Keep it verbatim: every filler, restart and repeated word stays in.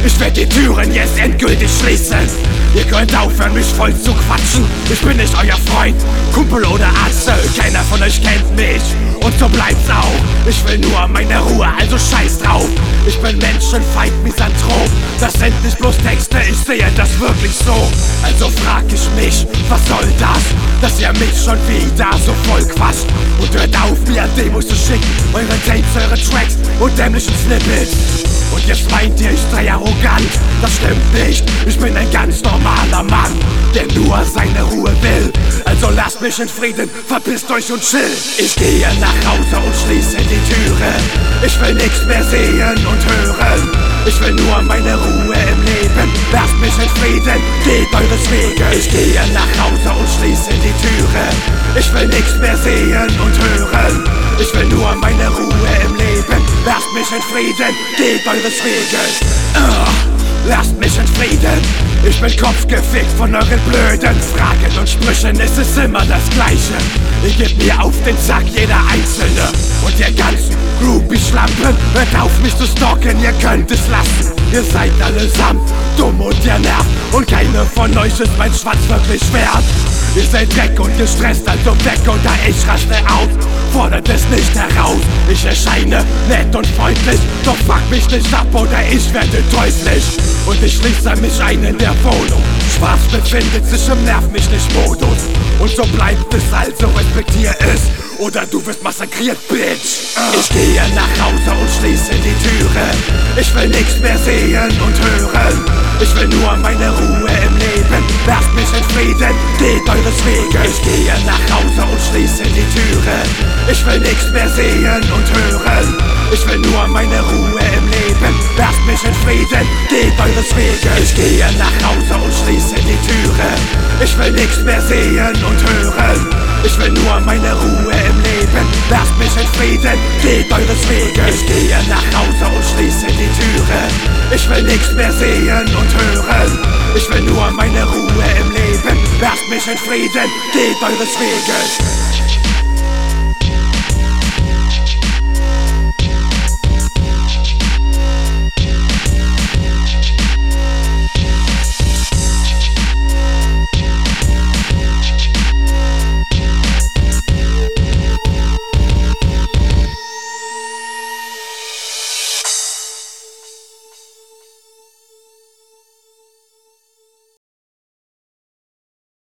Ich werd die Türen jetzt endgültig schließen. Ihr könnt aufhören, mich voll zu quatschen. Ich bin nicht euer Freund, Kumpel oder Arzt. Keiner von euch kennt mich und so bleibt's auch. Ich will nur meine Ruhe, also scheiß drauf. Ich bin Menschenfeind, Misanthrop. Das sind nicht bloß Texte, ich sehe das wirklich so. Also frag ich mich, was soll das? Dass ihr mich schon wieder so voll quatscht. Und hört auf, mir Demos zu schicken, eure Tapes, eure Tracks und dämlichen Snippets. Und jetzt meint ihr, ich sei arrogant. Das stimmt nicht, ich bin ein ganz normaler Mann, der nur seine Ruhe will. Also lasst mich in Frieden, verpisst euch und chill. Ich gehe nach Hause und schließe die Türe. Ich will nichts mehr sehen und hören. Ich will nur meine Ruhe im Leben. Lasst mich in Frieden, geht eures Weges. Ich gehe nach Hause und schließe die Türe. Ich will nichts mehr sehen und hören. Ich will nur meine Ruhe im Leben. Lasst mich in Frieden, geht eures Weges. uh, Lasst mich in Frieden. Ich bin kopfgefickt von euren blöden Fragen und Sprüchen. Es ist immer das Gleiche. Ihr gebt mir auf den Sack, jeder Einzelne. Und ihr ganzen Groupie-Schlampen, hört auf mich zu stalken, ihr könnt es lassen. Ihr seid allesamt dumm und ihr nervt. Und keine von euch ist mein Schwanz wirklich wert. Ihr seid Dreck und gestresst, also weg oder ich raste aus. Fordert es nicht heraus. Ich erscheine nett und freundlich, doch fuck mich nicht ab oder ich werde teuflisch. Und ich schließe mich ein in der Wohnung. Spaß befindet sich im Nerv mich nicht Modus. Und so bleibt es, also respektier es oder du wirst massakriert, Bitch. uh. Ich gehe nach Hause und schließe die Türe. Ich will nichts mehr sehen und hören. Ich will nur meine Ruhe im Leben. Lasst mich in Frieden, geht eures Weges. Ich gehe nach Hause und schließe die Türe. Ich will nichts mehr sehen und hören. Ich will nur meine Ruhe im Leben. Lasst mich in Frieden, geht eures Weges. Ich gehe nach Hause und schließe die Türe. Ich will nichts mehr sehen und hören. Ich will nur meine Ruhe im Leben. Lasst mich in Frieden, geht eures Weges. Ich gehe nach Hause und schließe die Türe. Ich will nichts mehr sehen und hören. Ich will nur meine Ruhe im Leben. Lasst mich in Frieden, geht eures Weges.